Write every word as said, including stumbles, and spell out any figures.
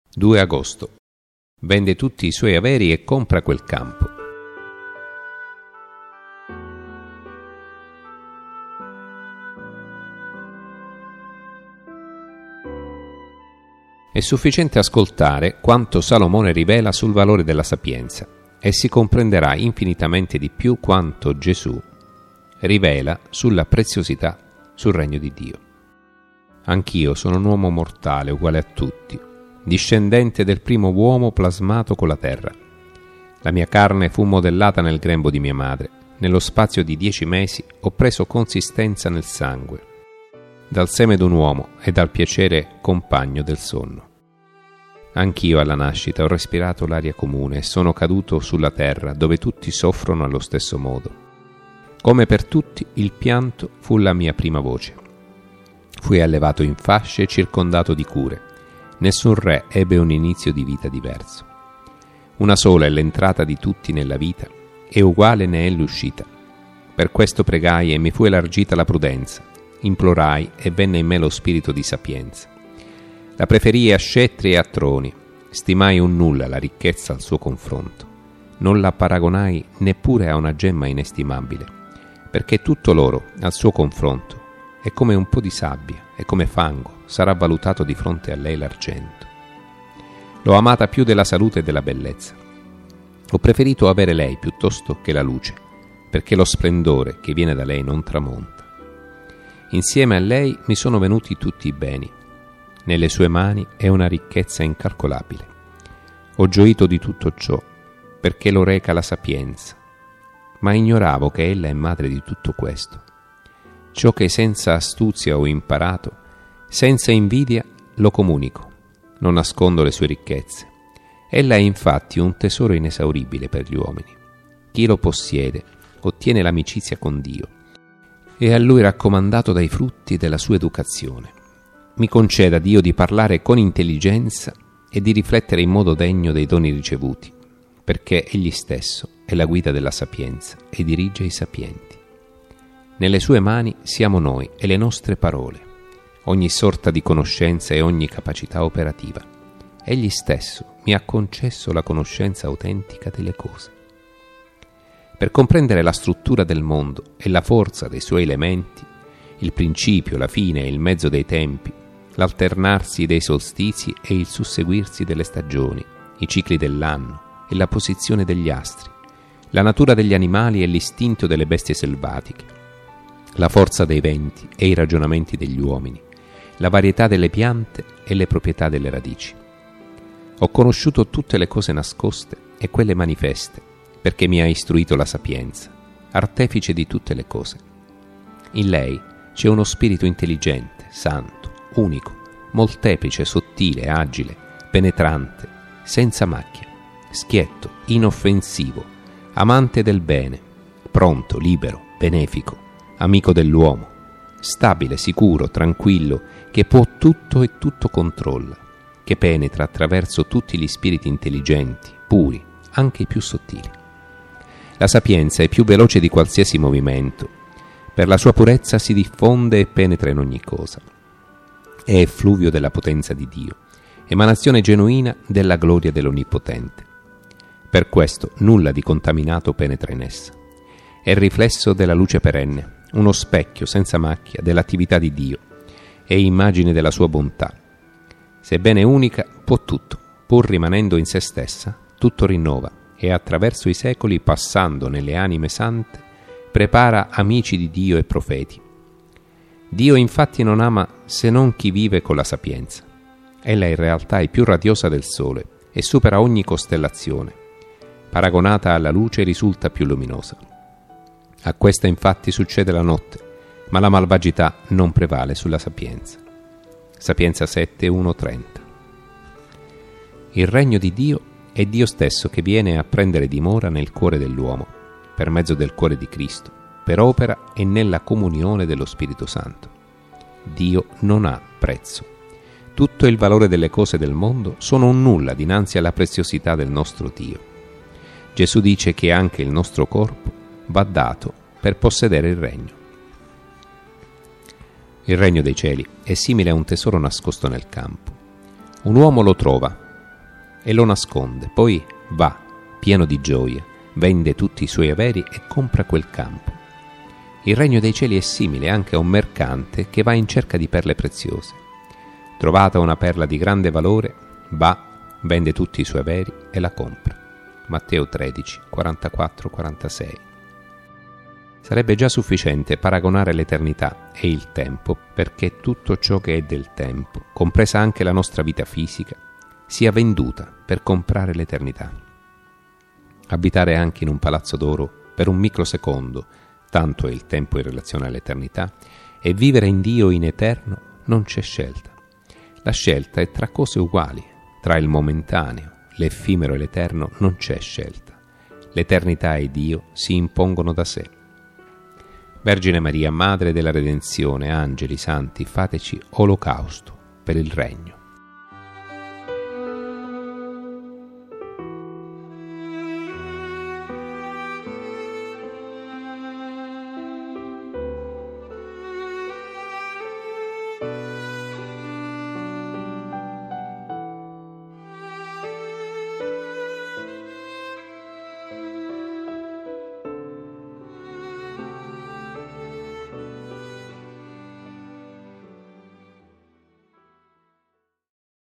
due agosto. Vende tutti i suoi averi e compra quel campo. È sufficiente ascoltare quanto Salomone rivela sul valore della sapienza e si comprenderà infinitamente di più quanto Gesù rivela sulla preziosità sul regno di Dio. Anch'io sono un uomo mortale uguale a tutti, discendente del primo uomo plasmato con la terra. La mia carne fu modellata nel grembo di mia madre. Nello spazio di dieci mesi ho preso consistenza nel sangue, dal seme d'un uomo e dal piacere compagno del sonno. Anch'io alla nascita ho respirato l'aria comune e sono caduto sulla terra, dove tutti soffrono allo stesso modo. Come per tutti, il pianto fu la mia prima voce. Fui allevato in fasce e circondato di cure. Nessun re ebbe un inizio di vita diverso. Una sola è l'entrata di tutti nella vita, e uguale ne è l'uscita. Per questo pregai e mi fu elargita la prudenza. Implorai e venne in me lo spirito di sapienza. La preferii a scettri e a troni, stimai un nulla la ricchezza al suo confronto. Non la paragonai neppure a una gemma inestimabile, perché tutto l'oro al suo confronto è come un po' di sabbia e come fango sarà valutato di fronte a lei l'argento. L'ho amata più della salute e della bellezza. Ho preferito avere lei piuttosto che la luce, perché lo splendore che viene da lei non tramonta. Insieme a lei mi sono venuti tutti i beni. Nelle sue mani è una ricchezza incalcolabile. Ho gioito di tutto ciò, perché lo reca la sapienza, ma ignoravo che ella è madre di tutto questo. Ciò che senza astuzia ho imparato, senza invidia lo comunico, non nascondo le sue ricchezze. Ella è infatti un tesoro inesauribile per gli uomini. Chi lo possiede ottiene l'amicizia con Dio, e a lui raccomandato dai frutti della sua educazione. Mi conceda Dio di parlare con intelligenza e di riflettere in modo degno dei doni ricevuti, perché Egli stesso è la guida della sapienza e dirige i sapienti. Nelle sue mani siamo noi e le nostre parole, ogni sorta di conoscenza e ogni capacità operativa. Egli stesso mi ha concesso la conoscenza autentica delle cose. Per comprendere la struttura del mondo e la forza dei suoi elementi, il principio, la fine e il mezzo dei tempi, l'alternarsi dei solstizi e il susseguirsi delle stagioni, i cicli dell'anno e la posizione degli astri, la natura degli animali e l'istinto delle bestie selvatiche, la forza dei venti e i ragionamenti degli uomini, la varietà delle piante e le proprietà delle radici. Ho conosciuto tutte le cose nascoste e quelle manifeste, perché mi ha istruito la sapienza, artefice di tutte le cose. In lei c'è uno spirito intelligente, santo, unico, molteplice, sottile, agile, penetrante, senza macchia, schietto, inoffensivo, amante del bene, pronto, libero, benefico, amico dell'uomo, stabile, sicuro, tranquillo, che può tutto e tutto controlla, che penetra attraverso tutti gli spiriti intelligenti, puri, anche i più sottili. La sapienza è più veloce di qualsiasi movimento. Per la sua purezza si diffonde e penetra in ogni cosa. È effluvio della potenza di Dio, emanazione genuina della gloria dell'Onnipotente. Per questo nulla di contaminato penetra in essa. È il riflesso della luce perenne, uno specchio senza macchia dell'attività di Dio e immagine della sua bontà. Sebbene unica, può tutto, pur rimanendo in se stessa, tutto rinnova e attraverso i secoli, passando nelle anime sante, prepara amici di Dio e profeti. Dio infatti non ama se non chi vive con la sapienza. Ella in realtà è più radiosa del sole e supera ogni costellazione. Paragonata alla luce risulta più luminosa. A questa infatti succede la notte, ma la malvagità non prevale sulla sapienza. Sapienza sette, uno trenta. Il regno di Dio è Dio stesso che viene a prendere dimora nel cuore dell'uomo, per mezzo del cuore di Cristo, per opera e nella comunione dello Spirito Santo. Dio non ha prezzo. Tutto il valore delle cose del mondo sono un nulla dinanzi alla preziosità del nostro Dio. Gesù dice che anche il nostro corpo va dato per possedere il regno. Il regno dei cieli è simile a un tesoro nascosto nel campo. Un uomo lo trova, e lo nasconde, poi va, pieno di gioia, vende tutti i suoi averi e compra quel campo. Il regno dei cieli è simile anche a un mercante che va in cerca di perle preziose. Trovata una perla di grande valore, va, vende tutti i suoi averi e la compra. Matteo tredici, quarantaquattro quarantasei. Sarebbe già sufficiente paragonare l'eternità e il tempo perché tutto ciò che è del tempo, compresa anche la nostra vita fisica, sia venduta per comprare l'eternità. Abitare anche in un palazzo d'oro per un microsecondo, tanto è il tempo in relazione all'eternità, e vivere in Dio in eterno non c'è scelta. La scelta è tra cose uguali, tra il momentaneo, l'effimero e l'eterno non c'è scelta. L'eternità e Dio si impongono da sé. Vergine Maria, Madre della Redenzione, angeli, santi, fateci olocausto per il regno.